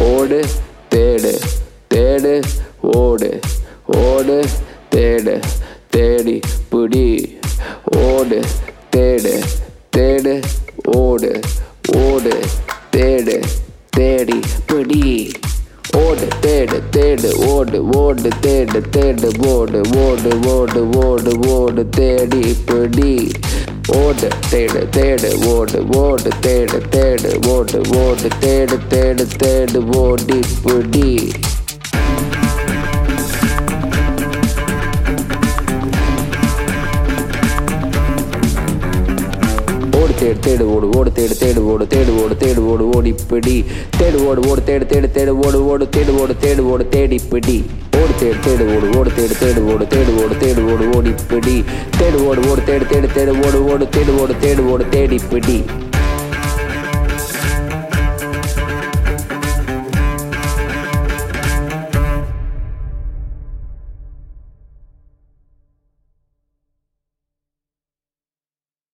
ஓடு தேடு தேடு ஓடு ஓடு தேடு தேடி பிடி ஓடு தேடு தேடு ஓடு ஓடு தேடு தேடி பிடி ஓடு தேடு தேடு ஓடு ஓடு தேடு தேடு ஓடு ஓடு ஓடு ஓடு ஓடு தேடி பிடி ஓடு தேடு தேடு ஓடு ஓடு தேடு தேடு ஓடு ஓடு தேடு தேடு தேடு ஓடி பிடி தேடு தேடு ஓடு ஓடு தேடு தேடு ஓடு தேடு ஓடு தேடு ஓடு ஓடி பிடி தேடு ஓடு ஓடு தேடு தேடு தேடு ஓடு ஓடு தேடு ஓடு தேடு ஓடு தேடி பிடி ஓடு தேடு தேடு ஓடு ஓடு தேடு தேடு ஓடு தேடு ஓடு தேடு ஓடு ஓடி பிடி தேடு ஓடு ஓடு தேடு தேடு தேடு ஓடு ஓடு தேடு ஓடு தேடு ஓடு தேடி பிடி